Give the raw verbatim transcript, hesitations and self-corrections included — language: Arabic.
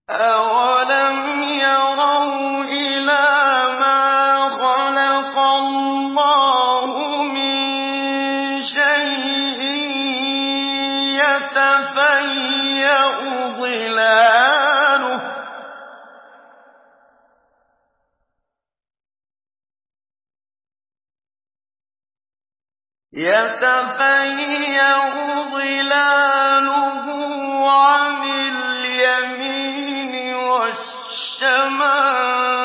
أَوَلَمْ يَرَوْا إِلَىٰ مَا خَلَقَ اللَّهُ مِن شَيْءٍ يَتَفَيَّأُ ظِلَالُهُ عَنِ الْيَمِينِ وَالشَّمَائِلِ